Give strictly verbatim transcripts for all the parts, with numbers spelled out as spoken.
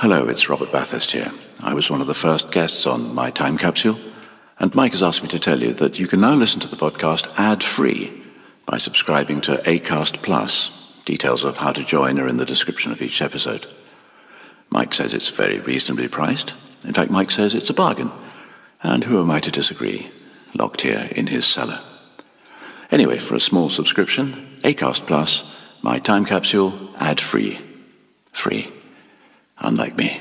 Hello, it's Robert Bathurst here. I was one of the first guests on My Time Capsule, and Mike has asked me to tell you that you can now listen to the podcast ad-free by subscribing to Acast Plus. Details of how to join are in the description of each episode. Mike says it's very reasonably priced. In fact, Mike says it's a bargain. And who am I to disagree? Locked here in his cellar. Anyway, for a small subscription, Acast Plus, My Time Capsule, ad-free. Free. Unlike me.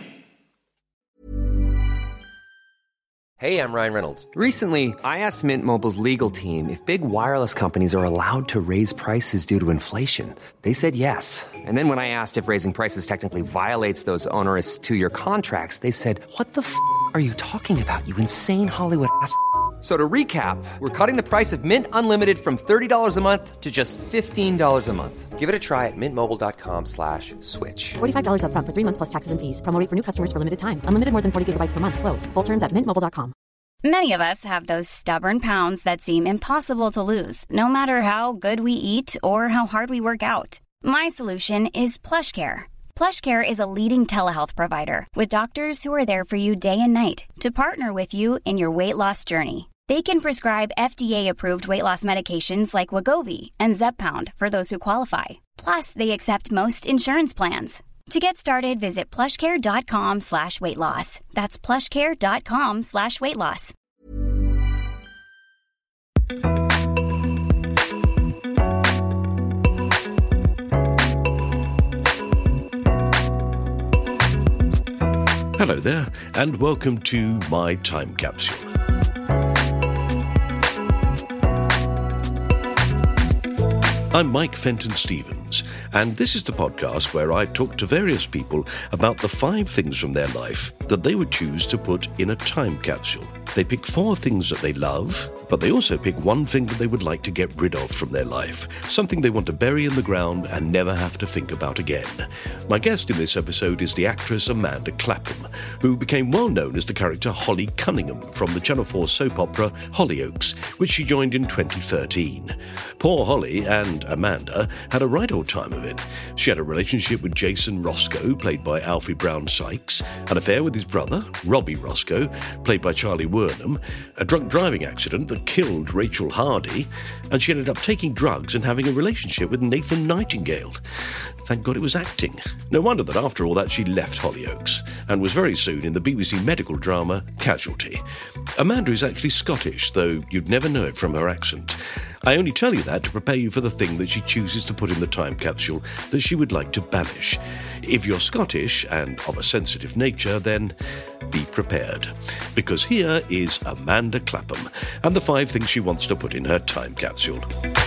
Hey, I'm Ryan Reynolds. Recently, I asked Mint Mobile's legal team if big wireless companies are allowed to raise prices due to inflation. They said yes. And then when I asked if raising prices technically violates those onerous two-year contracts, they said, what the f*** are you talking about, you insane Hollywood ass f- So to recap, we're cutting the price of Mint Unlimited from thirty dollars a month to just fifteen dollars a month. Give it a try at mintmobile.com slash switch. forty-five dollars up front for three months plus taxes and fees. Promo rate for new customers for limited time. Unlimited more than forty gigabytes per month. Slows full terms at mint mobile dot com. Many of us have those stubborn pounds that seem impossible to lose, no matter how good we eat or how hard we work out. My solution is PlushCare. PlushCare is a leading telehealth provider with doctors who are there for you day and night to partner with you in your weight loss journey. They can prescribe F D A-approved weight loss medications like Wegovy and Zepbound for those who qualify. Plus, they accept most insurance plans. To get started, visit plushcare.com slash weight loss. That's plushcare.com slash weight loss. Hello there, and welcome to My Time Capsule. I'm Mike Fenton-Stevens, and this is the podcast where I talk to various people about the five things from their life that they would choose to put in a time capsule. They pick four things that they love, but they also pick one thing that they would like to get rid of from their life, something they want to bury in the ground and never have to think about again. My guest in this episode is the actress Amanda Clapham, who became well known as the character Holly Cunningham from the Channel four soap opera Hollyoaks, which she joined in twenty thirteen. Poor Holly and Amanda had a right old time of it. She had a relationship with Jason Roscoe, played by Alfie Brown Sykes, an affair with his brother, Robbie Roscoe, played by Charlie Wernham, a drunk driving accident that killed Rachel Hardy, and she ended up taking drugs and having a relationship with Nathan Nightingale. Thank God it was acting. No wonder that after all that she left Hollyoaks, and was very soon in the B B C medical drama Casualty. Amanda is actually Scottish, though you'd never know it from her accent. I only tell you that to prepare you for the thing that she chooses to put in the time capsule that she would like to banish. If you're Scottish and of a sensitive nature, then be prepared. Because here is Amanda Clapham and the five things she wants to put in her time capsule.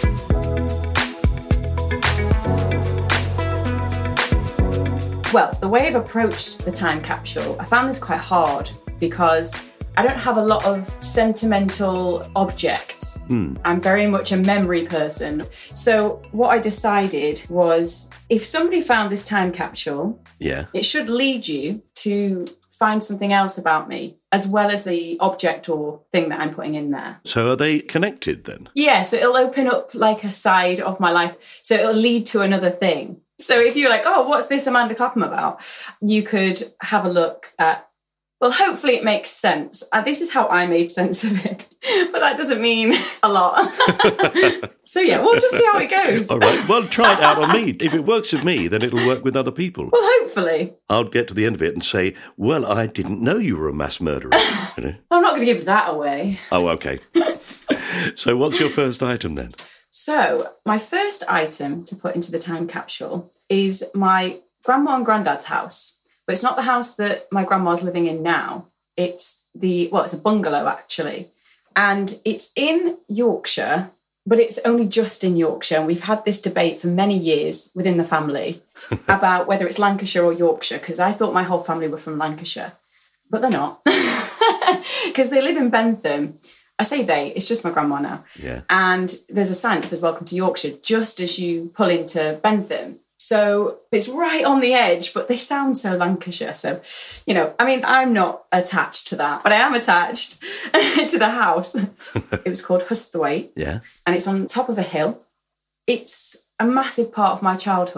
Well, the way I've approached the time capsule, I found this quite hard because I don't have a lot of sentimental objects. Mm. I'm very much a memory person. So what I decided was if somebody found this time capsule, yeah, it should lead you to find something else about me, as well as the object or thing that I'm putting in there. So are they connected then? Yeah, so it'll open up like a side of my life. So it'll lead to another thing. So if you're like, oh, what's this Amanda Clapham about? You could have a look at, well, hopefully it makes sense. Uh, this is how I made sense of it. But that doesn't mean a lot. So yeah, we'll just see how it goes. All right, well, try it out on me. If it works with me, then it'll work with other people. Well, hopefully. I'll get to the end of it and say, well, I didn't know you were a mass murderer. You know? I'm not going to give that away. Oh, okay. So what's your first item then? So my first item to put into the time capsule is my grandma and granddad's house. But it's not the house that my grandma's living in now. It's the, well, it's a bungalow actually. And it's in Yorkshire, but it's only just in Yorkshire. And we've had this debate for many years within the family about whether it's Lancashire or Yorkshire, because I thought my whole family were from Lancashire, but they're not. Because they live in Bentham. I say they, it's just my grandma now. Yeah. And there's a sign that says welcome to Yorkshire just as you pull into Bentham. So it's right on the edge, but they sound so Lancashire. So, you know, I mean, I'm not attached to that, but I am attached to the house. It was called Husthwaite. Yeah. And it's on top of a hill. It's a massive part of my childhood.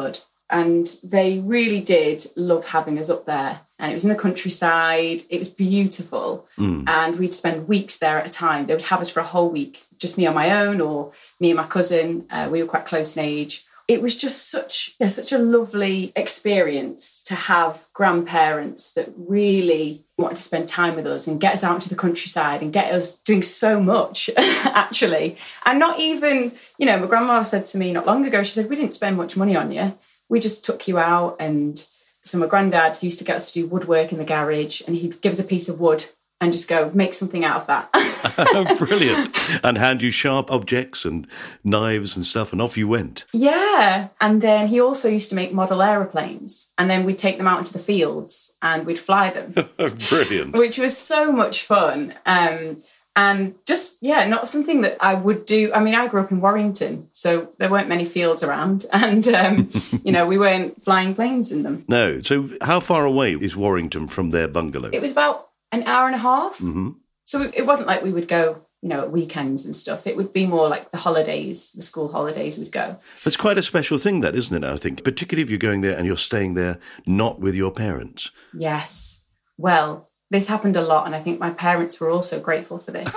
And they really did love having us up there. And it was in the countryside. It was beautiful. Mm. And we'd spend weeks there at a time. They would have us for a whole week, just me on my own or me and my cousin. Uh, we were quite close in age. It was just such, yeah, such a lovely experience to have grandparents that really wanted to spend time with us and get us out into the countryside and get us doing so much, actually. And not even, you know, my grandma said to me not long ago, she said, we didn't spend much money on you. We just took you out. And so my granddad used to get us to do woodwork in the garage, and he'd give us a piece of wood and just go, make something out of that. Brilliant. And hand you sharp objects and knives and stuff, and off you went. Yeah. And then he also used to make model aeroplanes, and then we'd take them out into the fields and we'd fly them. Brilliant. Which was so much fun. Um, and just, yeah, not something that I would do. I mean, I grew up in Warrington, so there weren't many fields around. And, um, you know, we weren't flying planes in them. No. So how far away is Warrington from their bungalow? It was about an hour and a half. Mm-hmm. So it wasn't like we would go, you know, at weekends and stuff. It would be more like the holidays, the school holidays would go. It's quite a special thing, that, isn't it, I think, particularly if you're going there and you're staying there not with your parents. Yes. Well, this happened a lot, and I think my parents were also grateful for this.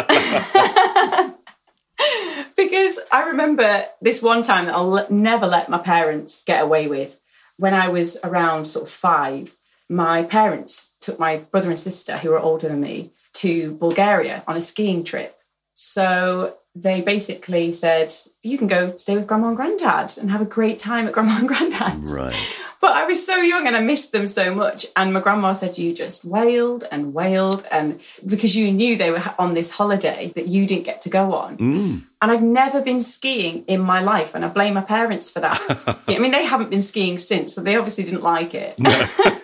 Because I remember this one time that I'll never let my parents get away with. When I was around sort of five, my parents took my brother and sister, who were older than me, to Bulgaria on a skiing trip. So they basically said, you can go stay with Grandma and Granddad and have a great time at Grandma and Granddad's. Right. But I was so young and I missed them so much. And my grandma said, you just wailed and wailed, and because you knew they were on this holiday that you didn't get to go on. Mm. And I've never been skiing in my life, and I blame my parents for that. I mean, they haven't been skiing since, so they obviously didn't like it. No.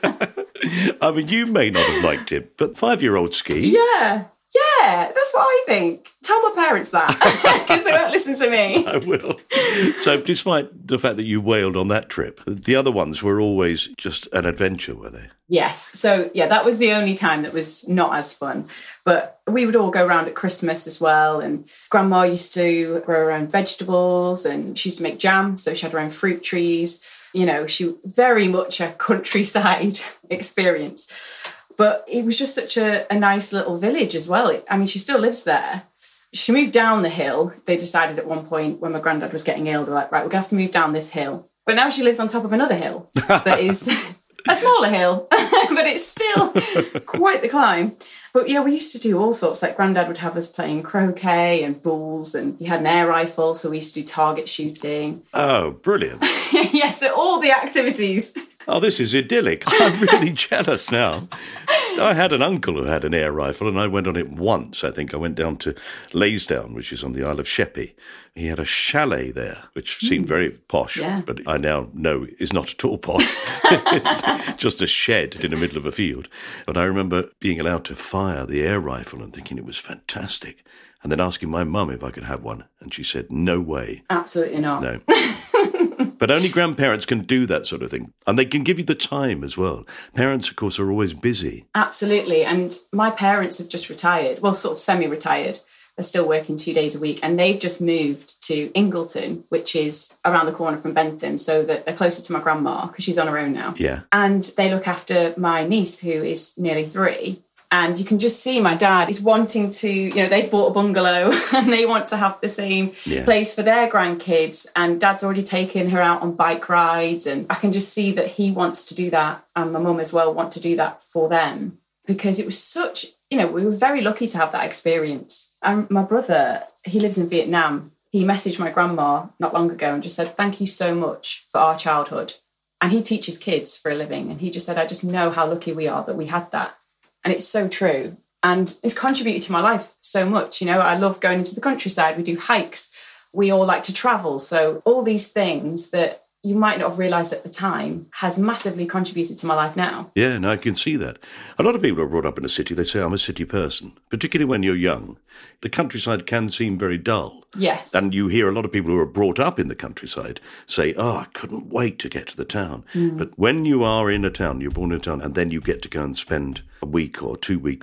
I mean, you may not have liked it, but five-year-olds ski. Yeah. Yeah, that's what I think. Tell my parents that, because they won't listen to me. I will. So despite the fact that you wailed on that trip, the other ones were always just an adventure, were they? Yes. So, yeah, that was the only time that was not as fun. But we would all go around at Christmas as well. And Grandma used to grow her own vegetables, and she used to make jam. So she had her own fruit trees. You know, she very much a countryside experience. But it was just such a, a nice little village as well. I mean, she still lives there. She moved down the hill. They decided at one point when my granddad was getting ill, they're like, right, we're going to have to move down this hill. But now she lives on top of another hill that is a smaller hill, but it's still quite the climb. But yeah, we used to do all sorts. Like Granddad would have us playing croquet and bowls, and he had an air rifle, so we used to do target shooting. Oh, brilliant. Yeah, so all the activities. Oh, this is idyllic. I'm really jealous now. I had an uncle who had an air rifle, and I went on it once. I think I went down to Laysdown, which is on the Isle of Sheppey. He had a chalet there, which seemed very posh, yeah. but I now know is not at all posh. It's just a shed in the middle of a field. And I remember being allowed to fire the air rifle and thinking it was fantastic, and then asking my mum if I could have one, and she said, no way. Absolutely not. No. But only grandparents can do that sort of thing. And they can give you the time as well. Parents, of course, are always busy. Absolutely. And my parents have just retired, well, sort of semi-retired. They're still working two days a week. And they've just moved to Ingleton, which is around the corner from Bentham, so that they're closer to my grandma because she's on her own now. Yeah. And they look after my niece, who is nearly three. And you can just see my dad is wanting to, you know, they've bought a bungalow and they want to have the same yeah. place for their grandkids. And Dad's already taken her out on bike rides. And I can just see that he wants to do that. And my mum as well want to do that for them. Because it was such, you know, we were very lucky to have that experience. And my brother, he lives in Vietnam. He messaged my grandma not long ago and just said, thank you so much for our childhood. And he teaches kids for a living. And he just said, I just know how lucky we are that we had that. And it's so true. And it's contributed to my life so much. You know, I love going into the countryside. We do hikes. We all like to travel. So all these things that you might not have realised at the time has massively contributed to my life now. Yeah, no, I can see that. A lot of people are brought up in a city. They say, I'm a city person, particularly when you're young. The countryside can seem very dull. Yes. And you hear a lot of people who are brought up in the countryside say, oh, I couldn't wait to get to the town. Mm. But when you are in a town, you're born in a town, and then you get to go and spend a week or two weeks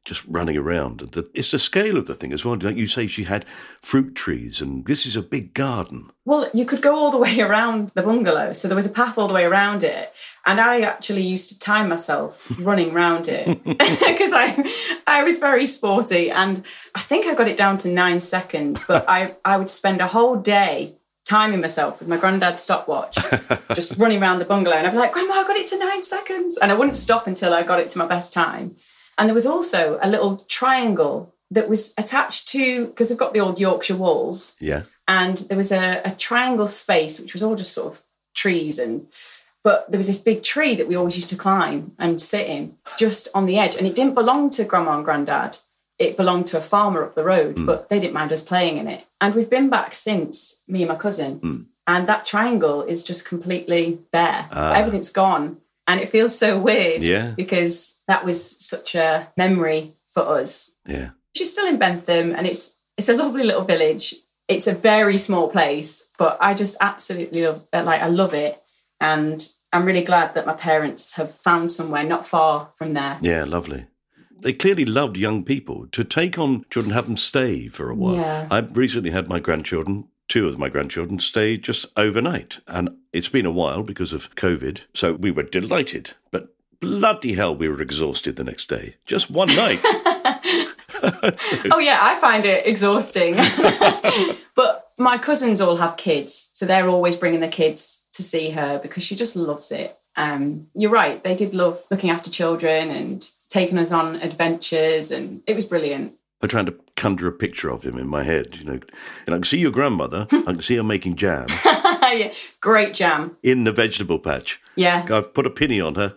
just running around. And the, it's the scale of the thing as well. Like you say, she had fruit trees, and this is a big garden. Well, you could go all the way around the bungalow. So there was a path all the way around it. And I actually used to time myself running around it because I I was very sporty. And I think I got it down to nine seconds. But I, I would spend a whole day timing myself with my granddad's stopwatch, just running around the bungalow. And I'd be like, Grandma, I got it to nine seconds. And I wouldn't stop until I got it to my best time. And there was also a little triangle that was attached to, because I've got the old Yorkshire walls. Yeah. And there was a, a triangle space, which was all just sort of trees. And but there was this big tree that we always used to climb and sit in just on the edge. And it didn't belong to Grandma and Grandad. It belonged to a farmer up the road, mm. but they didn't mind us playing in it. And we've been back since, me and my cousin. Mm. And that triangle is just completely bare. Uh. Everything's gone. And it feels so weird yeah. because that was such a memory for us. Yeah. She's still in Bentham, and it's it's a lovely little village. It's a very small place, but I just absolutely love like I love it. And I'm really glad that my parents have found somewhere not far from there. Yeah, lovely. They clearly loved young people. To take on children, have them stay for a while. Yeah. I recently had my grandchildren, two of my grandchildren, stay just overnight. And it's been a while because of COVID, so we were delighted. But bloody hell, we were exhausted the next day. Just one night. so. Oh, yeah, I find it exhausting. But my cousins all have kids, so they're always bringing the kids to see her because she just loves it. Um, you're right, they did love looking after children and taking us on adventures, and it was brilliant. I'm trying to conjure a picture of him in my head, you know. And I can see your grandmother. I can see her making jam. Yeah, great jam. In the vegetable patch. Yeah. I've put a penny on her.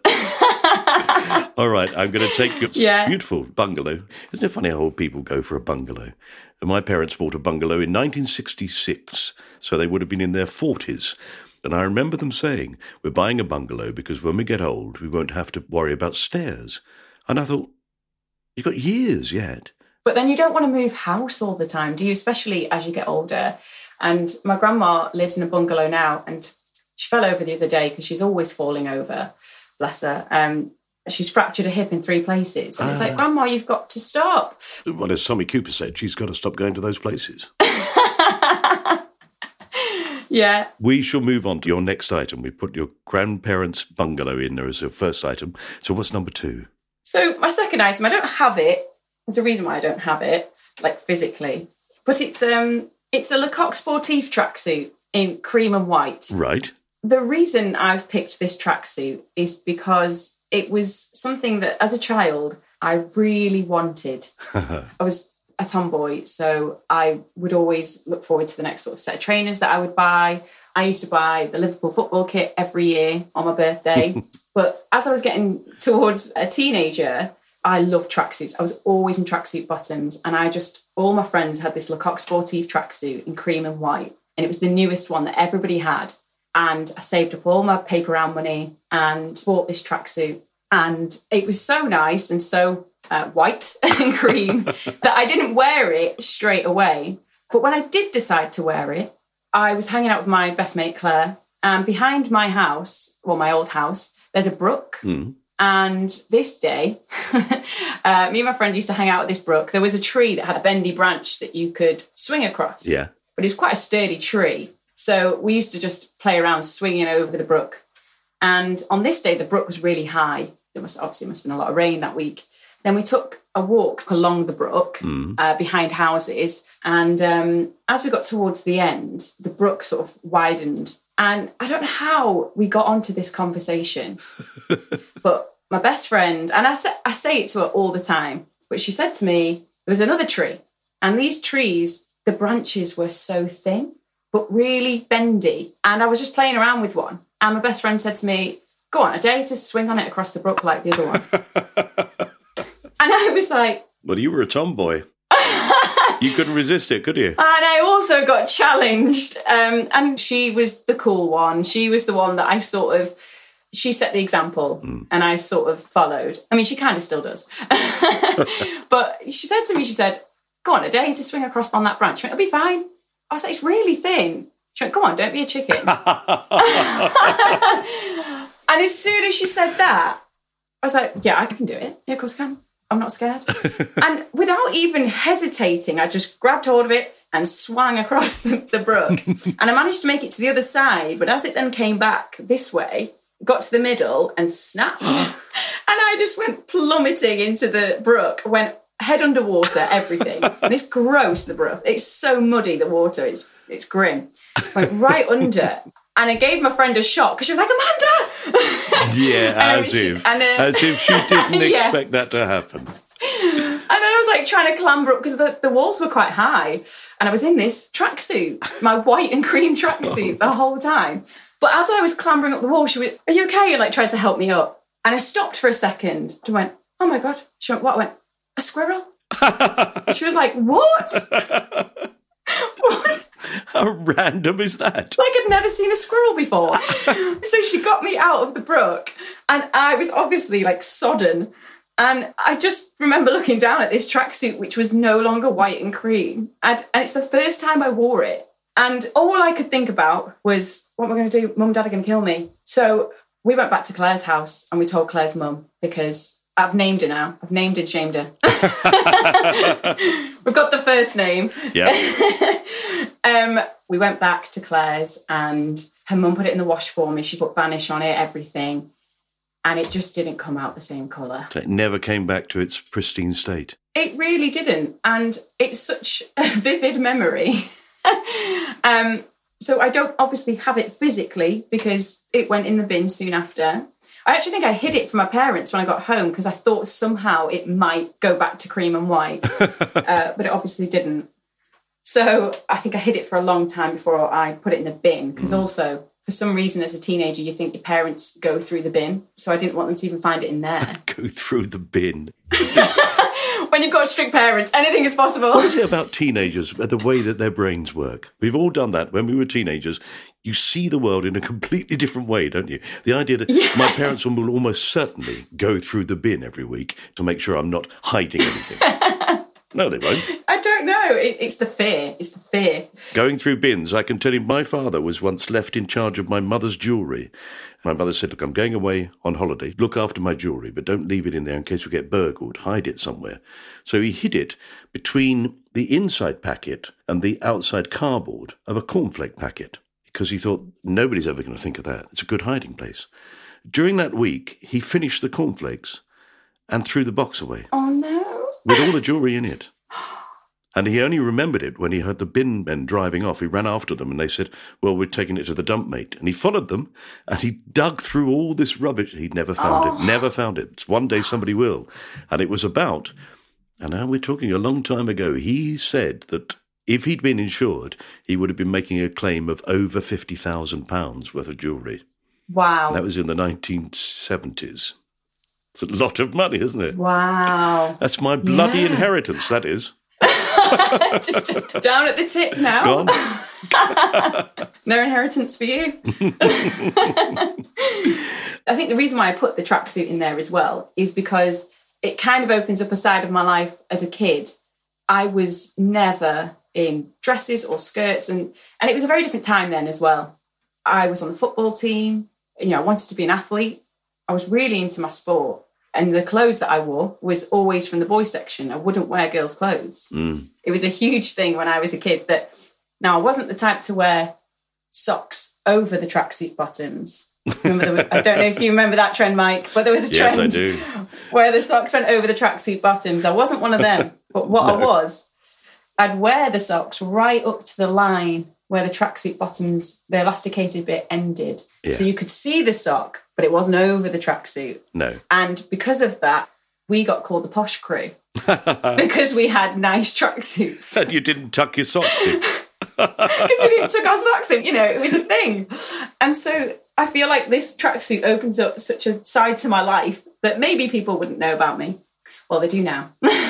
All right, I'm going to take your yeah. beautiful bungalow. Isn't it funny how old people go for a bungalow? And my parents bought a bungalow in nineteen sixty-six, so they would have been in their forties. And I remember them saying, we're buying a bungalow because when we get old, we won't have to worry about stairs. And I thought, you've got years yet. But then you don't want to move house all the time, do you? Especially as you get older. And my grandma lives in a bungalow now, and she fell over the other day because she's always falling over, bless her. Um, she's fractured a hip in three places. And ah. it's like, Grandma, you've got to stop. Well, as Tommy Cooper said, she's got to stop going to those places. Yeah. We shall move on to your next item. We put your grandparents' bungalow in there as your first item. So what's number two? So my second item, I don't have it. There's a reason why I don't have it, like physically. But it's um, it's a Lecoq Sportif tracksuit in cream and white. Right. The reason I've picked this tracksuit is because it was something that, as a child, I really wanted. I was a tomboy, so I would always look forward to the next sort of set of trainers that I would buy. I used to buy the Liverpool football kit every year on my birthday. But as I was getting towards a teenager, I loved tracksuits. I was always in tracksuit bottoms, and I just, all my friends had this Lecoq Sportif tracksuit in cream and white, and it was the newest one that everybody had. And I saved up all my paper round money and bought this tracksuit, and it was so nice and so uh, white and cream that I didn't wear it straight away. But when I did decide to wear it, I was hanging out with my best mate Claire, and behind my house, well, my old house, there's a brook. Mm. And this day, uh, me and my friend used to hang out at this brook. There was a tree that had a bendy branch that you could swing across. Yeah. But it was quite a sturdy tree. So we used to just play around swinging over the brook. And on this day, the brook was really high. There must obviously must have been a lot of rain that week. Then we took a walk along the brook mm. uh, behind houses. And um, as we got towards the end, the brook sort of widened. And I don't know how we got onto this conversation, but my best friend, and I say, I say it to her all the time, but she said to me, there was another tree. And these trees, the branches were so thin, but really bendy. And I was just playing around with one. And my best friend said to me, go on, I dare you to swing on it across the brook like the other one. And I was like... Well, you were a tomboy. You couldn't resist it, could you? And I also got challenged. Um, and she was the cool one. She was the one that I sort of... She set the example mm. and I sort of followed. I mean, she kind of still does. But she said to me, she said, go on, I dare you to swing across on that branch. She went, it'll be fine. I was like, it's really thin. She went, go on, don't be a chicken. And as soon as she said that, I was like, yeah, I can do it. Yeah, of course I can. I'm not scared. And without even hesitating, I just grabbed hold of it and swung across the, the brook. And I managed to make it to the other side. But as it then came back this way, got to the middle and snapped. And I just went plummeting into the brook, went head underwater, everything. And it's gross, the brook. It's so muddy, the water. It's it's grim. Went right under. And I gave my friend a shock because she was like, Amanda! Yeah, and as she, if. and, uh, as if she didn't yeah. expect that to happen. And then I was like trying to clamber up because the, the walls were quite high. And I was in this tracksuit, my white and cream tracksuit the whole time. But as I was clambering up the wall, she went, are you okay? And like tried to help me up. And I stopped for a second and went, oh my God. She went, what? I went, a squirrel? She was like, what? What? How random is that? Like I'd never seen a squirrel before. So she got me out of the brook and I was obviously like sodden. And I just remember looking down at this tracksuit, which was no longer white and cream. And, and it's the first time I wore it. And all I could think about was, what am I going to do? Mum and Dad are going to kill me. So we went back to Claire's house and we told Claire's mum because I've named her now. I've named and shamed her. We've got the first name. Yeah. um, we went back to Claire's and her mum put it in the wash for me. She put Vanish on it, everything. And it just didn't come out the same colour. So it never came back to its pristine state. It really didn't. And it's such a vivid memory. um, so I don't obviously have it physically because it went in the bin soon after. I actually think I hid it from my parents when I got home because I thought somehow it might go back to cream and white, uh, but it obviously didn't. So I think I hid it for a long time before I put it in the bin because mm. also, for some reason, as a teenager, you think your parents go through the bin. So I didn't want them to even find it in there. Go through the bin. When you've got strict parents, anything is possible. What is it about teenagers, the way that their brains work? We've all done that when we were teenagers. You see the world in a completely different way, don't you? The idea that yeah. my parents will almost certainly go through the bin every week to make sure I'm not hiding anything. No, they won't. I don't know. It, it's the fear. It's the fear. Going through bins, I can tell you my father was once left in charge of my mother's jewellery. My mother said, look, I'm going away on holiday. Look after my jewellery, but don't leave it in there in case we get burgled. Hide it somewhere. So he hid it between the inside packet and the outside cardboard of a cornflake packet because he thought nobody's ever going to think of that. It's a good hiding place. During that week, he finished the cornflakes and threw the box away. Oh, no. With all the jewellery in it. And he only remembered it when he heard the bin men driving off. He ran after them and they said, well, we're taking it to the dump, mate. And he followed them and he dug through all this rubbish. He'd never found oh. it, never found it. It's one day somebody will. And it was about, and now we're talking a long time ago, he said that if he'd been insured, he would have been making a claim of over fifty thousand pounds worth of jewellery. Wow. And that was in the nineteen seventies. It's a lot of money, isn't it? Wow. That's my bloody yeah. inheritance, that is. Just down at the tip now. Go on. No inheritance for you. I think the reason why I put the tracksuit in there as well is because it kind of opens up a side of my life as a kid. I was never in dresses or skirts, and, and it was a very different time then as well. I was on the football team. You know, I wanted to be an athlete. I was really into my sport. And the clothes that I wore was always from the boys section. I wouldn't wear girls' clothes. Mm. It was a huge thing when I was a kid that, now I wasn't the type to wear socks over the tracksuit bottoms. Remember the, I don't know if you remember that trend, Mike, but there was a trend yes, I do. where the socks went over the tracksuit bottoms. I wasn't one of them. But what no. I was, I'd wear the socks right up to the line where the tracksuit bottoms, the elasticated bit ended. Yeah. So you could see the sock, but it wasn't over the tracksuit. No. And because of that, we got called the posh crew because we had nice tracksuits. And you didn't tuck your socks in. Because we didn't tuck our socks in, you know, it was a thing. And so I feel like this tracksuit opens up such a side to my life that maybe people wouldn't know about me. Well, they do now.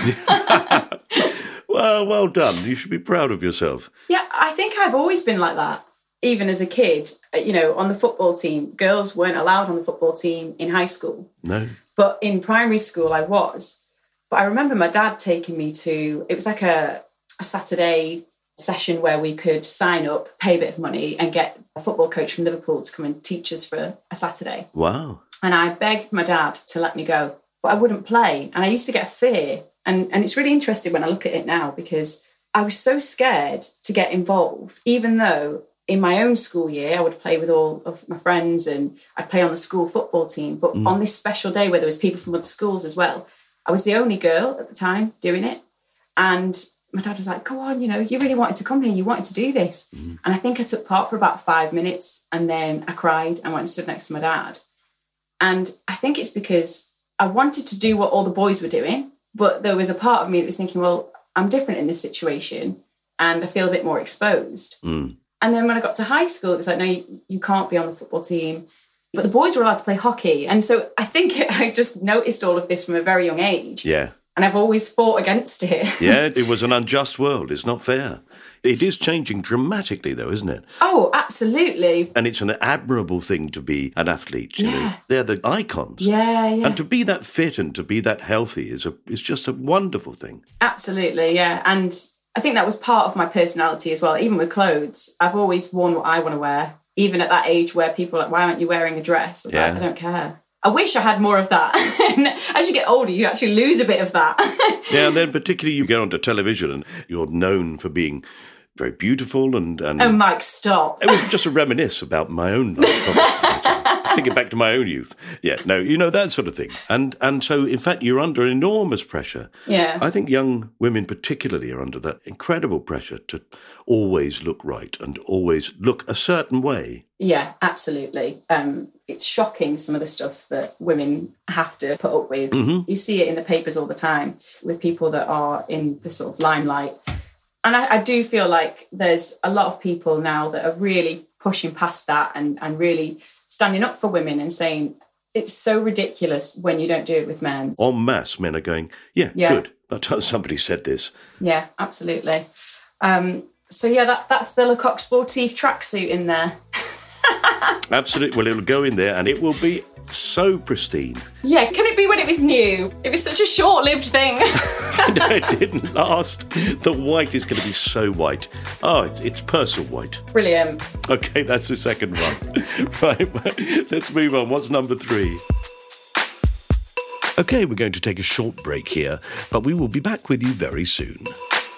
Well, well done. You should be proud of yourself. Yeah, I think I've always been like that. Even as a kid, you know, on the football team, girls weren't allowed on the football team in high school. No. But in primary school, I was. But I remember my dad taking me to, it was like a, a Saturday session where we could sign up, pay a bit of money and get a football coach from Liverpool to come and teach us for a Saturday. Wow. And I begged my dad to let me go. but I wouldn't play. And I used to get a fear. And, and it's really interesting when I look at it now, because I was so scared to get involved, even though in my own school year, I would play with all of my friends and I'd play on the school football team. But mm. on this special day where there was people from other schools as well, I was the only girl at the time doing it. And my dad was like, go on, you know, you really wanted to come here. You wanted to do this. Mm. And I think I took part for about five minutes and then I cried and went and stood next to my dad. And I think it's because I wanted to do what all the boys were doing, but there was a part of me that was thinking, well, I'm different in this situation and I feel a bit more exposed. Mm. And then when I got to high school, it was like, no, you, you can't be on the football team. But the boys were allowed to play hockey. And so I think I just noticed all of this from a very young age. Yeah. And I've always fought against it. Yeah, it was an unjust world. It's not fair. It is changing dramatically, though, isn't it? Oh, absolutely. And it's an admirable thing to be an athlete. You yeah. know? They're the icons. Yeah, yeah. And to be that fit and to be that healthy is a is just a wonderful thing. Absolutely, yeah. And I think that was part of my personality as well. Even with clothes, I've always worn what I want to wear. Even at that age where people are like, why aren't you wearing a dress? I was yeah. like, I don't care. I wish I had more of that. And as you get older, you actually lose a bit of that. Yeah, and then particularly you get onto television and you're known for being very beautiful and... and oh, Mike, stop. It was just a reminisce about my own life. Thinking back to my own youth. Yeah, no, you know, that sort of thing. And and so, in fact, you're under enormous pressure. Yeah. I think young women particularly are under that incredible pressure to always look right and always look a certain way. Yeah, absolutely. Um, it's shocking, some of the stuff that women have to put up with. Mm-hmm. You see it in the papers all the time with people that are in the sort of limelight. And I, I do feel like there's a lot of people now that are really pushing past that and, and really standing up for women and saying it's so ridiculous when you don't do it with men. En masse, men are going, yeah, yeah. good. But somebody said this. Yeah, absolutely. Um, so, yeah, that, that's the Lecoq Sportif tracksuit in there. Absolutely. Well, it'll go in there and it will be so pristine. Yeah, can it be when it was new? It was such a short-lived thing. No, it didn't last. The white is going to be so white. Oh, it's, it's Persil white. Brilliant. Okay, that's the second one. Right, let's move on. What's number three? Okay, we're going to take a short break here, but we will be back with you very soon.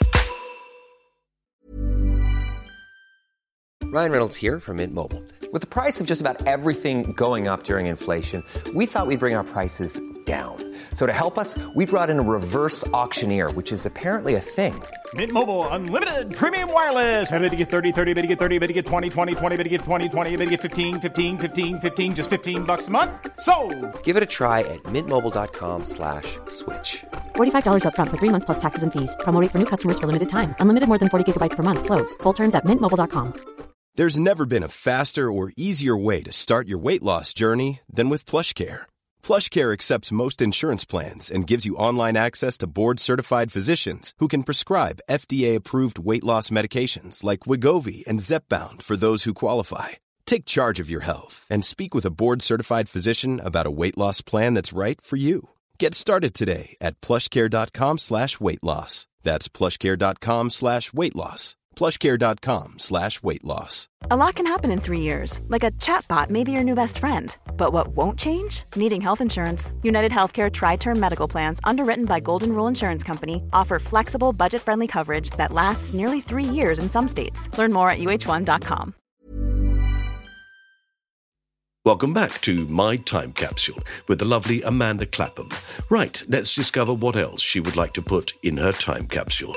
Ryan Reynolds here from Mint Mobile. With the price of just about everything going up during inflation, we thought we'd bring our prices down. So to help us, we brought in a reverse auctioneer, which is apparently a thing. Mint Mobile Unlimited Premium Wireless. How to get thirty, thirty, how to get thirty, how to get twenty, twenty, twenty, how to get twenty, twenty, how to get fifteen, fifteen, fifteen, fifteen, just fifteen bucks a month? Sold! Give it a try at mintmobile.com slash switch. forty-five dollars up front for three months plus taxes and fees. Promo rate for new customers for limited time. Unlimited more than forty gigabytes per month. Slows full terms at mint mobile dot com. There's never been a faster or easier way to start your weight loss journey than with PlushCare. PlushCare accepts most insurance plans and gives you online access to board-certified physicians who can prescribe F D A-approved weight loss medications like Wegovy and Zepbound for those who qualify. Take charge of your health and speak with a board-certified physician about a weight loss plan that's right for you. Get started today at plushcare.com slash weight loss. That's plushcare.com slash weight loss. plushcare.com slash weight loss. A lot can happen in three years, like a chatbot may be your new best friend. But what won't change? Needing health insurance. United Healthcare Tri-Term Medical Plans, underwritten by Golden Rule Insurance Company, offer flexible, budget-friendly coverage that lasts nearly three years in some states. Learn more at U H one dot com. Welcome back to My Time Capsule with the lovely Amanda Clapham. Right, let's discover what else she would like to put in her time capsule.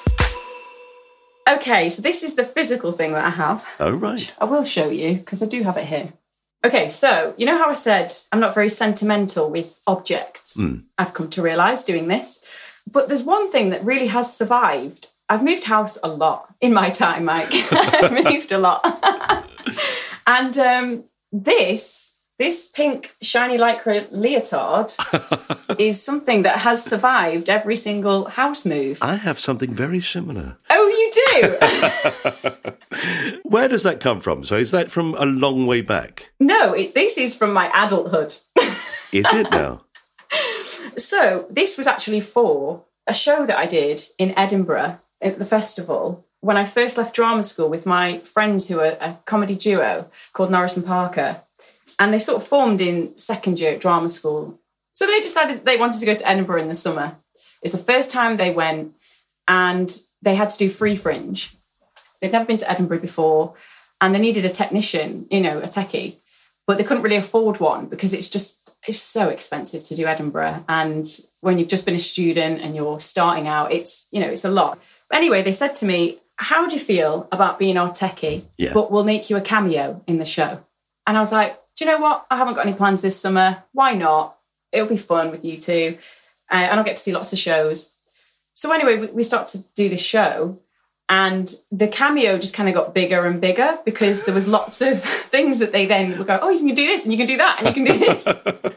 Okay, so this is the physical thing that I have. Oh, right. I will show you, because I do have it here. Okay, so you know how I said I'm not very sentimental with objects? Mm. I've come to realise doing this. But there's one thing that really has survived. I've moved house a lot in my time, Mike. I've moved a lot. And um, this... This pink shiny lycra leotard is something that has survived every single house move. I have something very similar. Oh, you do? Where does that come from? So is that from a long way back? No, it, this is from my adulthood. Is it now? So this was actually for a show that I did in Edinburgh at the festival when I first left drama school with my friends who are a comedy duo called Norris and Parker. And they sort of formed in second year at drama school. So they decided they wanted to go to Edinburgh in the summer. It's the first time they went, and they had to do free fringe. They'd never been to Edinburgh before, and they needed a technician, you know, a techie, but they couldn't really afford one because it's just, it's so expensive to do Edinburgh. And when you've just been a student and you're starting out, it's, you know, it's a lot. But anyway, they said to me, how do you feel about being our techie, yeah. but we'll make you a cameo in the show? And I was like, do you know what? I haven't got any plans this summer. Why not? It'll be fun with you two. Uh, and I'll get to see lots of shows. So anyway, we, we start to do this show, and the cameo just kind of got bigger and bigger because there was lots of things that they then would go, oh, you can do this and you can do that and you can do this.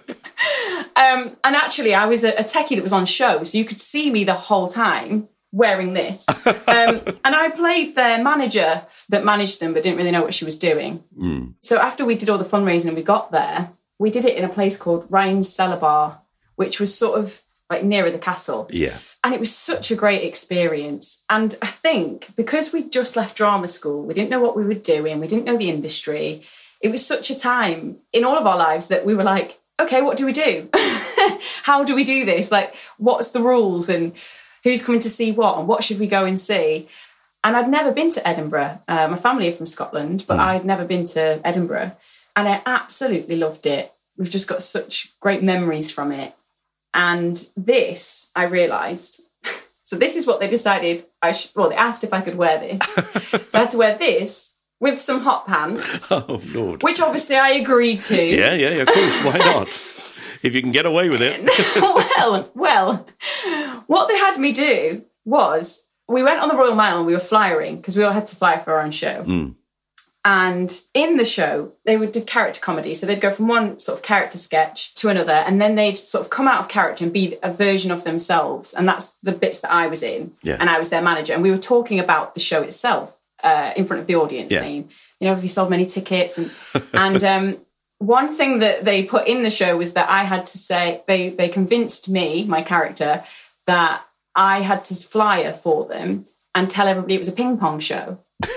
um, and actually, I was a, a techie that was on show, so you could see me the whole time wearing this. Um, and I played their manager that managed them but didn't really know what she was doing. Mm. So after we did all the fundraising and we got there, we did it in a place called Ryan's Cellar Bar, which was sort of like nearer the castle. Yeah. And it was such a great experience. And I think because we'd just left drama school, we didn't know what we were doing, we didn't know the industry. It was such a time in all of our lives that we were like, okay, what do we do? How do we do this? Like, what's the rules and who's coming to see what and what should we go and see? And I'd never been to Edinburgh. Uh, my family are from Scotland, but mm. I'd never been to Edinburgh. And I absolutely loved it. We've just got such great memories from it. And this, I realised, so this is what they decided I should, well, they asked if I could wear this. So I had to wear this with some hot pants. Oh, Lord. Which obviously I agreed to. Yeah, yeah, of course. Why not? If you can get away with it. well, well, what they had me do was, we went on the Royal Mile and we were flyering, because we all had to fly for our own show. Mm. And in the show, they would do character comedy. So they'd go from one sort of character sketch to another, and then they'd sort of come out of character and be a version of themselves. And that's the bits that I was in. Yeah. And I was their manager. And we were talking about the show itself uh, in front of the audience, yeah. saying, you know, have you sold many tickets? And, and um, one thing that they put in the show was that I had to say, they, they convinced me, my character, that I had to flyer for them and tell everybody it was a ping pong show.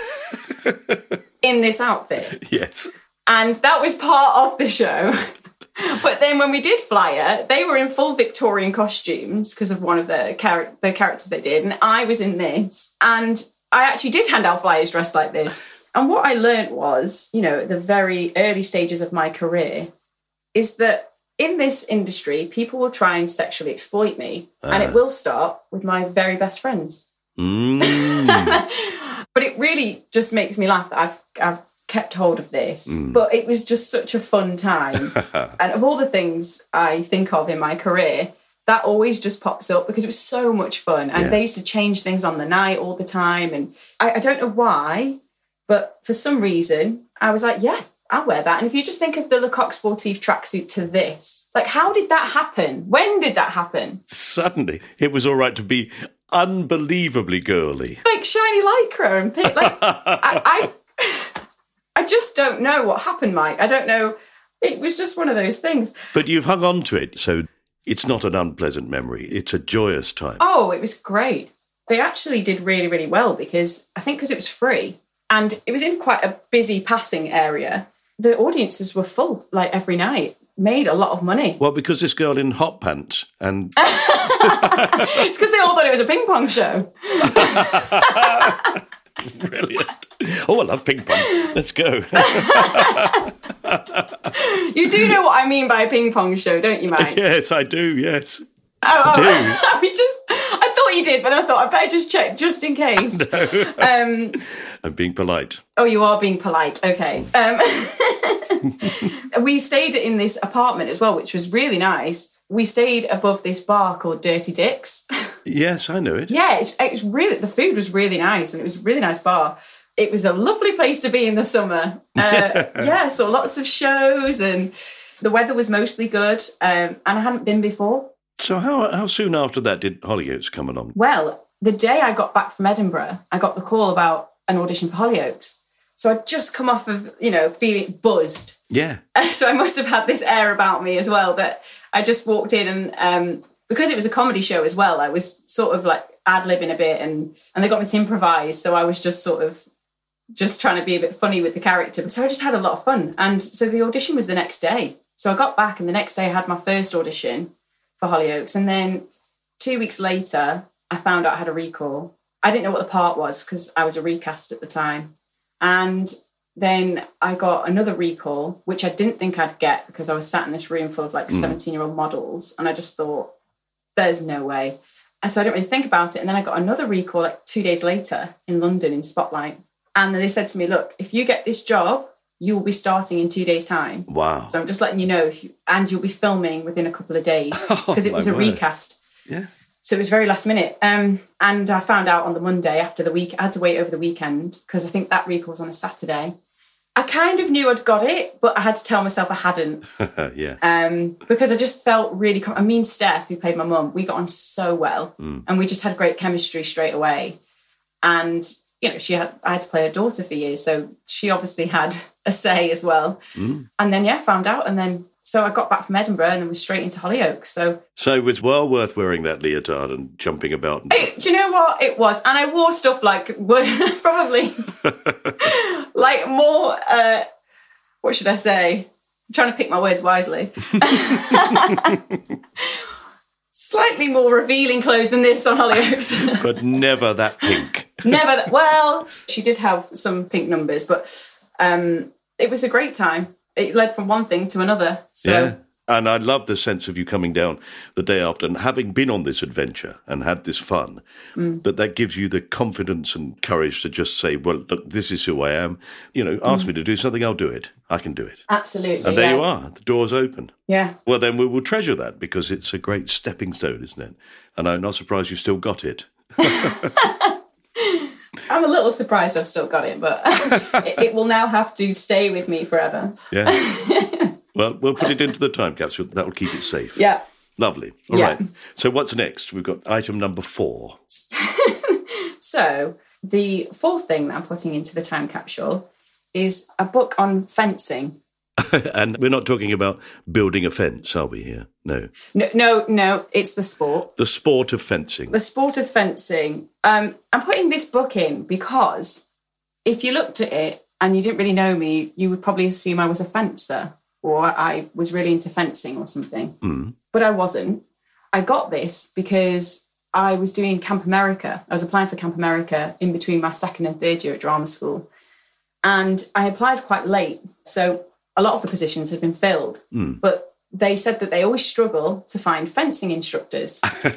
In this outfit. Yes. And that was part of the show. But then when we did flyer, they were in full Victorian costumes because of one of the, char- the characters they did. And I was in this. And I actually did hand out flyers dressed like this. And what I learned was, you know, at the very early stages of my career, is that in this industry, people will try and sexually exploit me. Uh. And it will start with my very best friends. Mm. But it really just makes me laugh that I've I've kept hold of this. Mm. But it was just such a fun time. And of all the things I think of in my career, that always just pops up because it was so much fun. And yeah. they used to change things on the night all the time. And I, I don't know why, but for some reason, I was like, yeah, I'll wear that. And if you just think of the Lecoq Sportif tracksuit to this, like, how did that happen? When did that happen? Suddenly, it was all right to be unbelievably girly. Like shiny lycra and pink. Like, I, I, I just don't know what happened, Mike. I don't know. It was just one of those things. But you've hung on to it, so it's not an unpleasant memory. It's a joyous time. Oh, it was great. They actually did really, really well because I think because it was free and it was in quite a busy passing area, the audiences were full, like every night. Made a lot of money. Well, because this girl in hot pants and... It's because they all thought it was a ping pong show. Brilliant. Oh, I love ping pong. Let's go. You do know what I mean by a ping pong show, don't you, Mike? Yes, I do, yes. Oh, I do. Oh, we just, I thought you did, but I thought I better just check just in case. No. Um, I'm being polite. Oh, you are being polite. Okay. Um, we stayed in this apartment as well, which was really nice. We stayed above this bar called Dirty Dick's. Yes, I know it. Yeah, it's, it was really, the food was really nice and it was a really nice bar. It was a lovely place to be in the summer. Uh, yeah, so lots of shows and the weather was mostly good. Um, and I hadn't been before. So how how soon after that did Hollyoaks come along? Well, the day I got back from Edinburgh, I got the call about an audition for Hollyoaks. So I'd just come off of, you know, feeling buzzed. Yeah. So I must have had this air about me as well that I just walked in and um, because it was a comedy show as well, I was sort of like ad-libbing a bit and, and they got me to improvise. So I was just sort of just trying to be a bit funny with the character. So I just had a lot of fun. And so the audition was the next day. So I got back and the next day I had my first audition for Hollyoaks. And then two weeks later, I found out I had a recall. I didn't know what the part was because I was a recast at the time. And then I got another recall, which I didn't think I'd get because I was sat in this room full of like mm. seventeen-year-old models. And I just thought, there's no way. And so I didn't really think about it. And then I got another recall like two days later in London in Spotlight. And they said to me, look, if you get this job, you will be starting in two days' time. Wow. So I'm just letting you know, if you, and you'll be filming within a couple of days because oh, it was a word. recast. Yeah. So it was very last minute. Um, and I found out on the Monday after the week, I had to wait over the weekend because I think that recall was on a Saturday. I kind of knew I'd got it, but I had to tell myself I hadn't. yeah. Um, because I just felt really, com- I mean, Steph, who played my mum, we got on so well mm. and we just had great chemistry straight away. And, you know, she had, I had to play her daughter for years. So she obviously had a say as well. Mm. And then, yeah, found out. And then, so I got back from Edinburgh and was straight into Hollyoaks. So, so it was well worth wearing that leotard and jumping about. And... It, do you know what it was? And I wore stuff like, probably like more, uh, what should I say? I'm trying to pick my words wisely. Slightly more revealing clothes than this on Hollyoaks. But never that pink. Never that. Well, she did have some pink numbers, but um, it was a great time. It led from one thing to another. So. Yeah. And I love the sense of you coming down the day after and having been on this adventure and had this fun, mm. that that gives you the confidence and courage to just say, well, look, this is who I am. You know, ask mm. me to do something, I'll do it. I can do it. Absolutely. And there yeah. you are. The door's open. Yeah. Well, then we will treasure that because it's a great stepping stone, isn't it? And I'm not surprised you still got it. I'm a little surprised I've still got it, but it, it will now have to stay with me forever. Yeah. Well, we'll put it into the time capsule. That'll keep it safe. Yeah. Lovely. All yeah. right. So what's next? We've got item number four. So the fourth thing that I'm putting into the time capsule is a book on fencing. And we're not talking about building a fence, are we here? No. No, no, no. It's the sport. The sport of fencing. The sport of fencing. Um, I'm putting this book in because if you looked at it and you didn't really know me, you would probably assume I was a fencer or I was really into fencing or something. Mm. But I wasn't. I got this because I was doing Camp America. I was applying for Camp America in between my second and third year at drama school. And I applied quite late. So a lot of the positions had been filled. Mm. But they said that they always struggle to find fencing instructors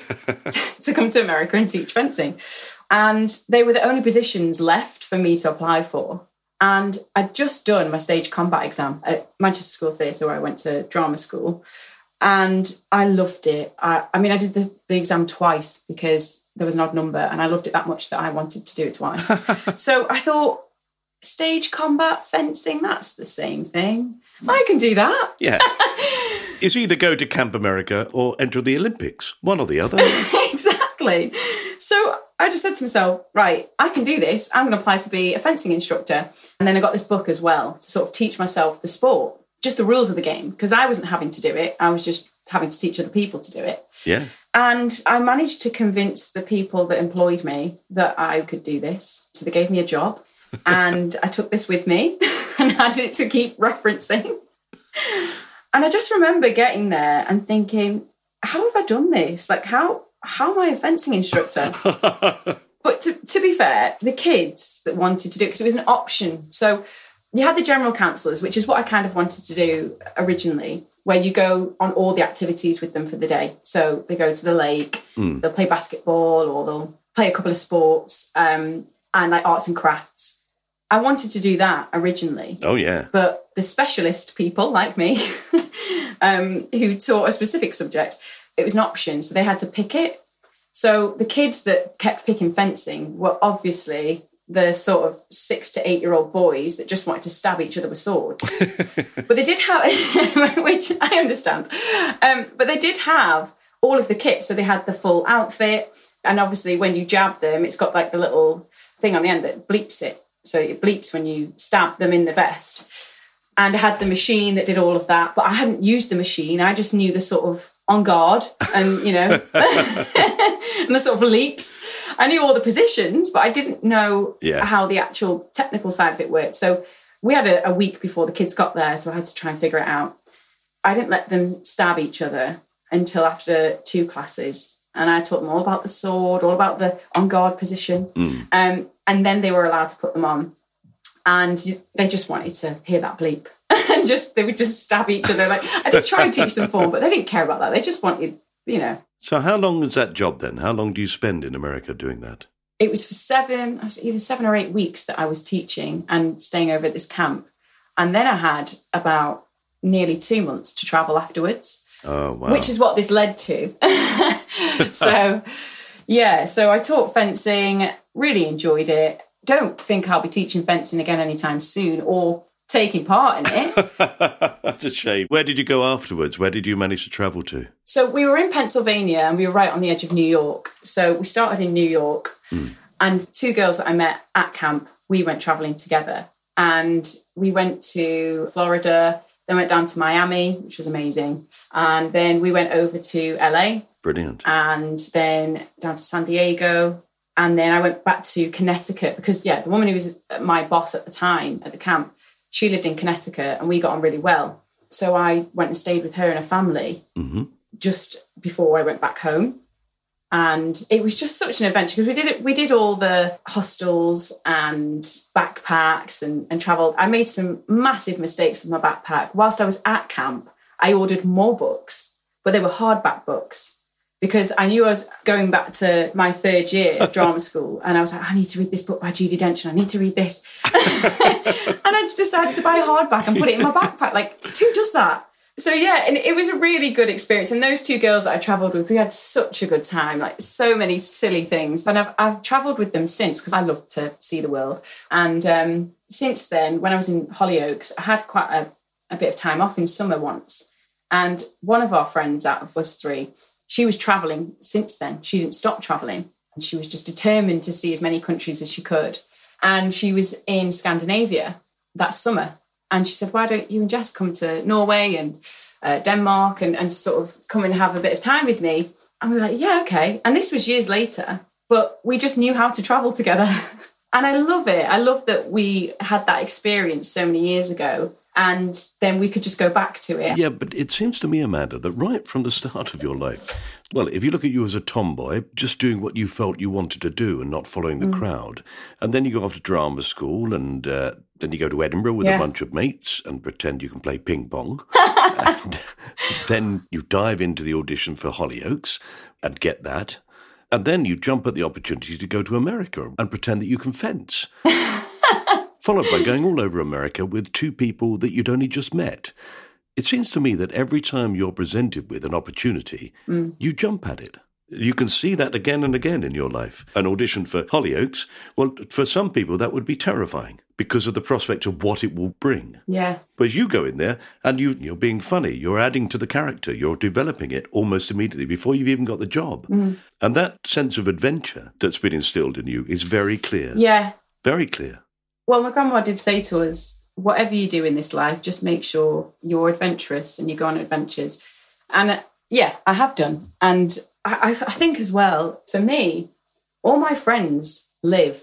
to come to America and teach fencing. And they were the only positions left for me to apply for. And I'd just done my stage combat exam at Manchester School of Theatre, where I went to drama school. And I loved it. I, I mean, I did the, the exam twice because there was an odd number and I loved it that much that I wanted to do it twice. So I thought, stage combat, fencing, that's the same thing. I can do that. Yeah. It's either go to Camp America or enter the Olympics, one or the other. Exactly. So I just said to myself, right, I can do this. I'm going to apply to be a fencing instructor. And then I got this book as well to sort of teach myself the sport, just the rules of the game, because I wasn't having to do it. I was just having to teach other people to do it. Yeah. And I managed to convince the people that employed me that I could do this. So they gave me a job and I took this with me and had it to keep referencing. And I just remember getting there and thinking, how have I done this? Like, how how am I a fencing instructor? But to, to be fair, the kids that wanted to do it, because it was an option. So you had the general counsellors, which is what I kind of wanted to do originally, where you go on all the activities with them for the day. So they go to the lake, mm. they'll play basketball or they'll play a couple of sports um, and like arts and crafts. I wanted to do that originally. Oh, yeah. But the specialist people like me um, who taught a specific subject, it was an option. So they had to pick it. So the kids that kept picking fencing were obviously the sort of six to eight year old boys that just wanted to stab each other with swords. But they did have, which I understand, um, but they did have all of the kit. So they had the full outfit. And obviously when you jab them, it's got like the little thing on the end that bleeps it. So it bleeps when you stab them in the vest. And I had the machine that did all of that, but I hadn't used the machine. I just knew the sort of on guard and, you know, and the sort of leaps. I knew all the positions, but I didn't know yeah. how the actual technical side of it worked. So we had a, a week before the kids got there, so I had to try and figure it out. I didn't let them stab each other until after two classes. And I taught them all about the sword, all about the on guard position. Mm. Um, and then they were allowed to put them on. And they just wanted to hear that bleep. And just they would just stab each other. Like I did try and teach them form, but they didn't care about that. They just wanted, you know. So how long was that job then? How long do you spend in America doing that? It was for seven, either seven or eight weeks that I was teaching and staying over at this camp. And then I had about nearly two months to travel afterwards. Oh, wow. Which is what this led to. So, yeah, so I taught fencing, really enjoyed it. Don't think I'll be teaching fencing again anytime soon or taking part in it. That's a shame. Where did you go afterwards? Where did you manage to travel to? So we were in Pennsylvania and we were right on the edge of New York. So we started in New York mm. and two girls that I met at camp, we went travelling together. And we went to Florida, then went down to Miami, which was amazing. And then we went over to L A. Brilliant. And then down to San Diego. And then I went back to Connecticut because, yeah, the woman who was my boss at the time at the camp, she lived in Connecticut and we got on really well. So I went and stayed with her and her family mm-hmm. just before I went back home. And it was just such an adventure because we did it. We did all the hostels and backpacks and, and travelled. I made some massive mistakes with my backpack. Whilst I was at camp, I ordered more books, but they were hardback books because I knew I was going back to my third year of drama school. And I was like, I need to read this book by Judi Dench and I need to read this. And I decided to buy a hardback and put it in my backpack. Like, who does that? So, yeah, and it was a really good experience. And those two girls that I travelled with, we had such a good time, like so many silly things. And I've, I've travelled with them since because I love to see the world. And um, since then, when I was in Hollyoaks, I had quite a, a bit of time off in summer once. And one of our friends out of us three, she was travelling since then. She didn't stop travelling. And she was just determined to see as many countries as she could. And she was in Scandinavia that summer. And she said, why don't you and Jess come to Norway and uh, Denmark and, and sort of come and have a bit of time with me? And we were like, yeah, okay. And this was years later, but we just knew how to travel together. And I love it. I love that we had that experience so many years ago and then we could just go back to it. Yeah, but it seems to me, Amanda, that right from the start of your life, well, if you look at you as a tomboy, just doing what you felt you wanted to do and not following the mm. crowd, and then you go off to drama school and uh, then you go to Edinburgh with yeah. a bunch of mates and pretend you can play ping pong. And then you dive into the audition for Hollyoaks and get that. And then you jump at the opportunity to go to America and pretend that you can fence. Followed by going all over America with two people that you'd only just met. It seems to me that every time you're presented with an opportunity, mm. you jump at it. You can see that again and again in your life. An audition for Hollyoaks, well, for some people that would be terrifying because of the prospect of what it will bring. Yeah. But you go in there and you, you're being funny. You're adding to the character. You're developing it almost immediately before you've even got the job. Mm. And that sense of adventure that's been instilled in you is very clear. Yeah. Very clear. Well, my grandma did say to us, whatever you do in this life, just make sure you're adventurous and you go on adventures. And uh, yeah, I have done. And I, I think as well, for me, all my friends live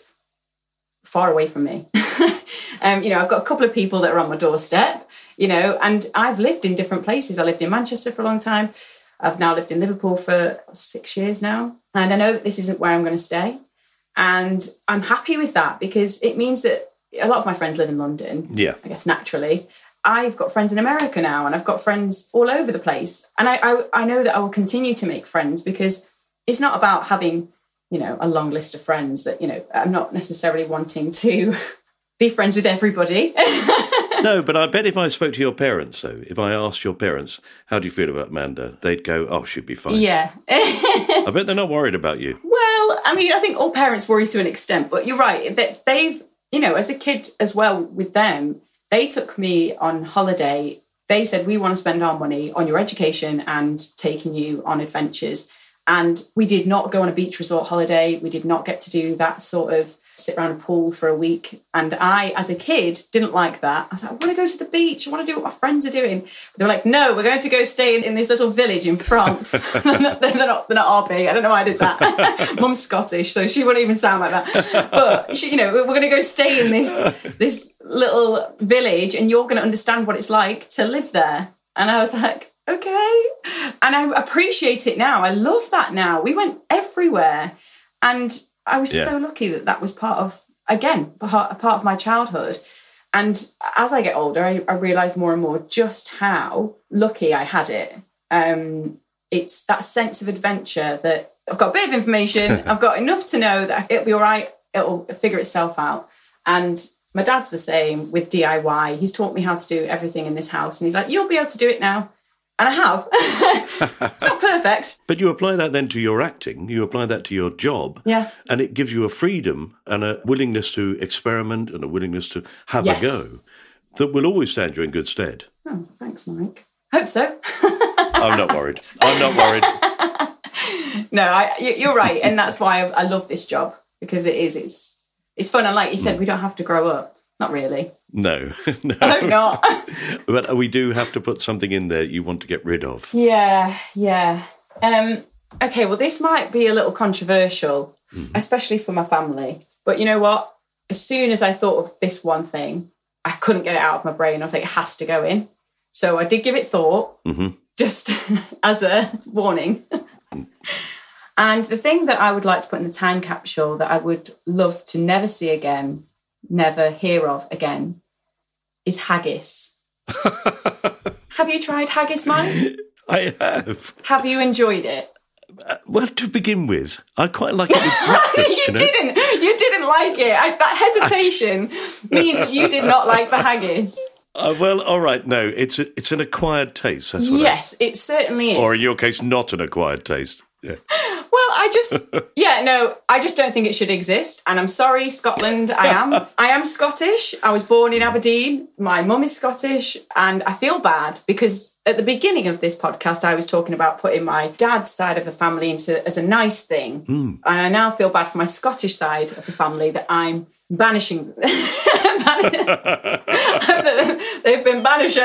far away from me. um, you know, I've got a couple of people that are on my doorstep, you know, and I've lived in different places. I lived in Manchester for a long time. I've now lived in Liverpool for six years now. And I know that this isn't where I'm going to stay. And I'm happy with that because it means that a lot of my friends live in London, yeah. I guess naturally. I've got friends in America now and I've got friends all over the place. And I, I, I know that I will continue to make friends because it's not about having, you know, a long list of friends that, you know, I'm not necessarily wanting to be friends with everybody. No, but I bet if I spoke to your parents, though, if I asked your parents, how do you feel about Amanda? They'd go, oh, she'd be fine. Yeah. I bet they're not worried about you. Well, I mean, I think all parents worry to an extent, but you're right. That they've, you know, as a kid as well with them, they took me on holiday. They said, we want to spend our money on your education and taking you on adventures. And we did not go on a beach resort holiday. We did not get to do that sort of sit around a pool for a week. And I, as a kid, didn't like that. I was like, I want to go to the beach. I want to do what my friends are doing. But they were like, no, we're going to go stay in, in this little village in France. they're, not, they're, not, they're not R P. I don't know why I did that. Mum's Scottish, so she wouldn't even sound like that. But, she, you know, we're going to go stay in this, this little village and you're going to understand what it's like to live there. And I was like, okay. And I appreciate it now. I love that now. We went everywhere. And I was Yeah. so lucky that that was part of, again, part, a part of my childhood. And as I get older, I, I realise more and more just how lucky I had it. Um, it's that sense of adventure that I've got a bit of information, I've got enough to know that it'll be all right, it'll figure itself out. And my dad's the same with D I Y. He's taught me how to do everything in this house. And he's like, you'll be able to do it now. And I have. It's not perfect. But you apply that then to your acting, you apply that to your job, Yeah. and it gives you a freedom and a willingness to experiment and a willingness to have Yes. a go that will always stand you in good stead. Oh, thanks, Mike. Hope so. I'm not worried. I'm not worried. No, I, you- you're right. And that's why I, I love this job, because it is, it's, it's fun. And like you said, we don't have to grow up. Not really. No, no. I hope not. But we do have to put something in there you want to get rid of. Yeah, yeah. Um, okay, well, this might be a little controversial, especially for my family. But you know what? As soon as I thought of this one thing, I couldn't get it out of my brain. I was like, it has to go in. So I did give it thought, Mm-hmm. just as a warning. And the thing that I would like to put in the time capsule that I would love to never see again, never hear of again, is haggis. Have you tried haggis, Mike? I have. Have you enjoyed it? Uh, well, to begin with, I quite like it with breakfast, you, you know. didn't. You didn't like it. I, that hesitation means that you did not like the haggis. Uh, well, all right, no, it's a, it's an acquired taste. That's what Yes, it certainly is. I, or in your case, not an acquired taste. Yeah. Well, I just, yeah, no, I just don't think it should exist. And I'm sorry, Scotland, I am. I am Scottish. I was born in Aberdeen. My mum is Scottish. And I feel bad because at the beginning of this podcast, I was talking about putting my dad's side of the family into as a nice thing. Mm. And I now feel bad for my Scottish side of the family that I'm banishing. They've been banished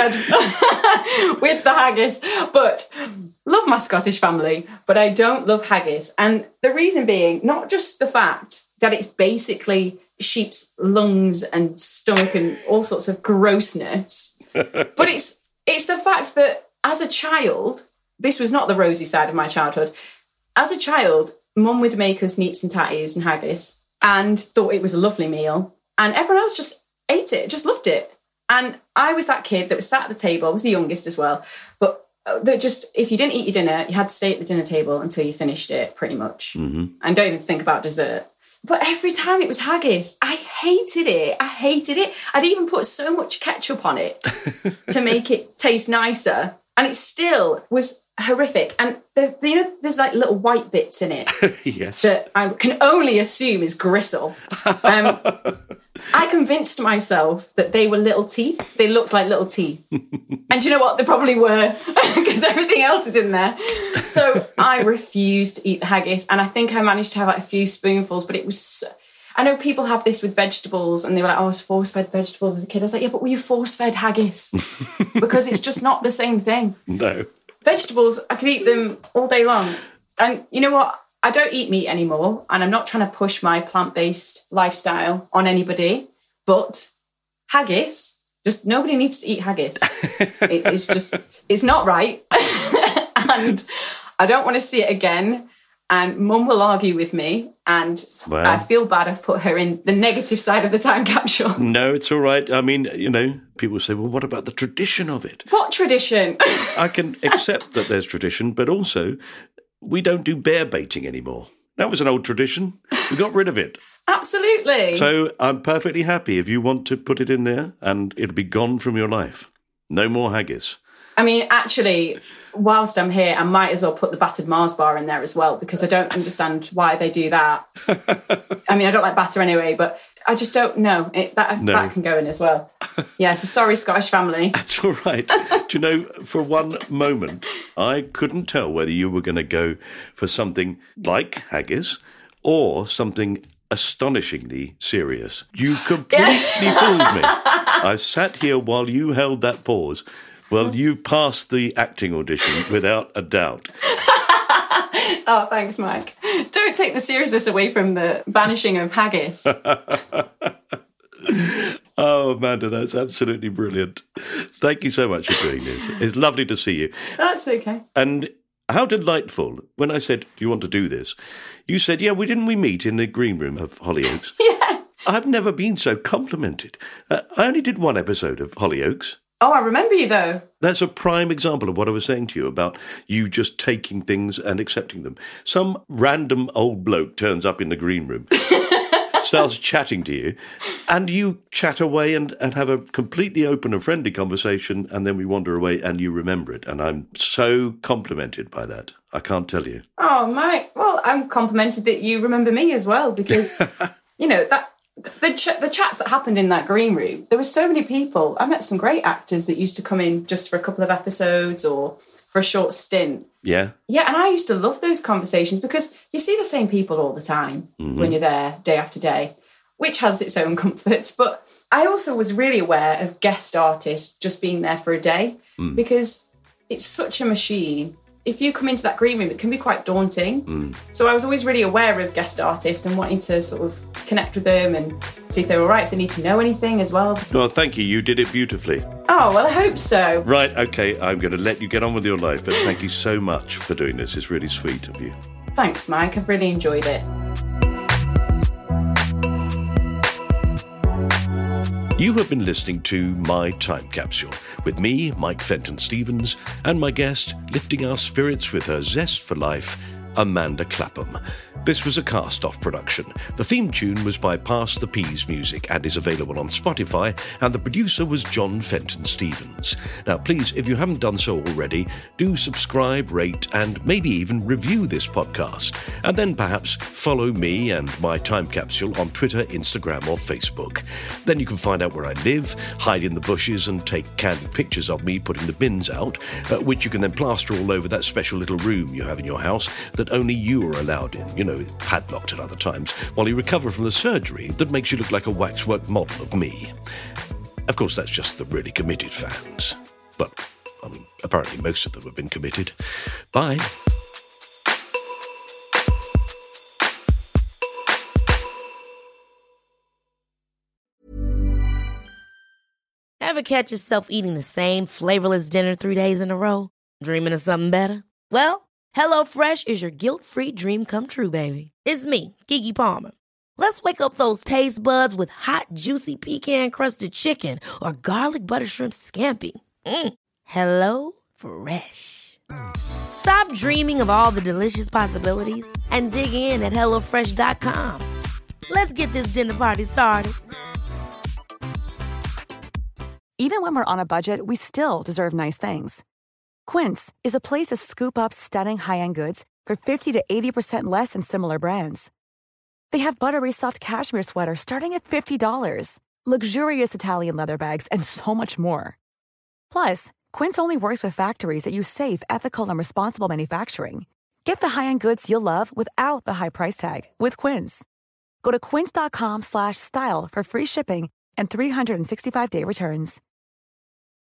with the haggis. But love my Scottish family, but I don't love haggis. And the reason being, not just the fact that it's basically sheep's lungs and stomach and all sorts of grossness, but it's it's the fact that as a child, this was not the rosy side of my childhood. As a child, mum would make us neeps and tatties and haggis and thought it was a lovely meal. And everyone else just ate it, just loved it. And I was that kid that was sat at the table, I was the youngest as well, but that just, if you didn't eat your dinner, you had to stay at the dinner table until you finished it, pretty much. Mm-hmm. And don't even think about dessert. But every time it was haggis, I hated it. I hated it. I'd even put so much ketchup on it to make it taste nicer. And it still was horrific. And the, the, you know, there's like little white bits in it Yes. that I can only assume is gristle. Um, I convinced myself that they were little teeth. They looked like little teeth. And do you know what? They probably were, because everything else is in there. So I refused to eat the haggis. And I think I managed to have like a few spoonfuls, but it was... So, I know people have this with vegetables and they were like, oh, I was force-fed vegetables as a kid. I was like, yeah, but were you force-fed haggis? Because it's just not the same thing. No. Vegetables, I could eat them all day long. And you know what? I don't eat meat anymore, and I'm not trying to push my plant-based lifestyle on anybody, but haggis, just nobody needs to eat haggis. it, it's just, it's not right. And I don't want to see it again. And mum will argue with me, and Well. I feel bad I've put her in the negative side of the time capsule. No, it's all right. I mean, you know, people say, well, what about the tradition of it? What tradition? I can accept that there's tradition, but also we don't do bear baiting anymore. That was an old tradition. We got rid of it. Absolutely. So I'm perfectly happy if you want to put it in there and it'll be gone from your life. No more haggis. I mean, actually, whilst I'm here, I might as well put the battered Mars bar in there as well, because I don't understand why they do that. I mean, I don't like batter anyway, but I just don't know. It, that, No. that can go in as well. Yeah, so sorry, Scottish family. That's all right. Do you know, for one moment, I couldn't tell whether you were going to go for something like haggis or something astonishingly serious. You completely fooled me. I sat here while you held that pause. Well, you passed the acting audition without a doubt. Oh, thanks, Mike. Don't take the seriousness away from the banishing of haggis. Oh, Amanda, that's absolutely brilliant. Thank you so much for doing this. It's lovely to see you. That's okay. And how delightful. When I said, do you want to do this? You said, yeah, we didn't we meet in the green room of Hollyoaks? Yeah. I've never been so complimented. Uh, I only did one episode of Hollyoaks. Oh, I remember you, though. That's a prime example of what I was saying to you about you just taking things and accepting them. Some random old bloke turns up in the green room, starts chatting to you, and you chat away and, and have a completely open and friendly conversation, and then we wander away and you remember it. And I'm so complimented by that. I can't tell you. Oh, Mike. Well, I'm complimented that you remember me as well, because, you know, that... The ch- the chats that happened in that green room, there were so many people. I met some great actors that used to come in just for a couple of episodes or for a short stint. Yeah. Yeah, and I used to love those conversations because you see the same people all the time mm-hmm. when you're there day after day, which has its own comforts. But I also was really aware of guest artists just being there for a day mm. because it's such a machine. If you come into that green room, it can be quite daunting. Mm. So I was always really aware of guest artists and wanting to sort of connect with them and see if they were right, if they need to know anything as well. Well, thank you. You did it beautifully. Oh, well, I hope so. Right, okay, I'm going to let you get on with your life, but thank you so much for doing this. It's really sweet of you. Thanks, Mike. I've really enjoyed it. You have been listening to My Time Capsule with me, Mike Fenton-Stevens, and my guest, lifting our spirits with her zest for life, Amanda Clapham. This was a cast-off production. The theme tune was by Pass the Peas Music and is available on Spotify, and the producer was John Fenton-Stevens. Now, please, if you haven't done so already, do subscribe, rate, and maybe even review this podcast. And then perhaps follow me and My Time Capsule on Twitter, Instagram, or Facebook. Then you can find out where I live, hide in the bushes, and take candid pictures of me putting the bins out, uh, which you can then plaster all over that special little room you have in your house that only you are allowed in, you know, padlocked at other times, while you recover from the surgery that makes you look like a waxwork model of me. Of course, that's just the really committed fans. Well, I mean, apparently most of them have been committed. Bye. Ever catch yourself eating the same flavorless dinner three days in a row? Dreaming of something better? Well, HelloFresh is your guilt-free dream come true, baby. It's me, Keke Palmer. Let's wake up those taste buds with hot, juicy pecan-crusted chicken or garlic butter shrimp scampi. Mm. Hello Fresh. Stop dreaming of all the delicious possibilities and dig in at hello fresh dot com. Let's get this dinner party started. Even when we're on a budget, we still deserve nice things. Quince is a place to scoop up stunning high-end goods for fifty to eighty percent less than similar brands. They have buttery soft cashmere sweaters starting at fifty dollars, luxurious Italian leather bags, and so much more. Plus, Quince only works with factories that use safe, ethical, and responsible manufacturing. Get the high-end goods you'll love without the high price tag with Quince. Go to quince dot com slash style for free shipping and three sixty-five day returns.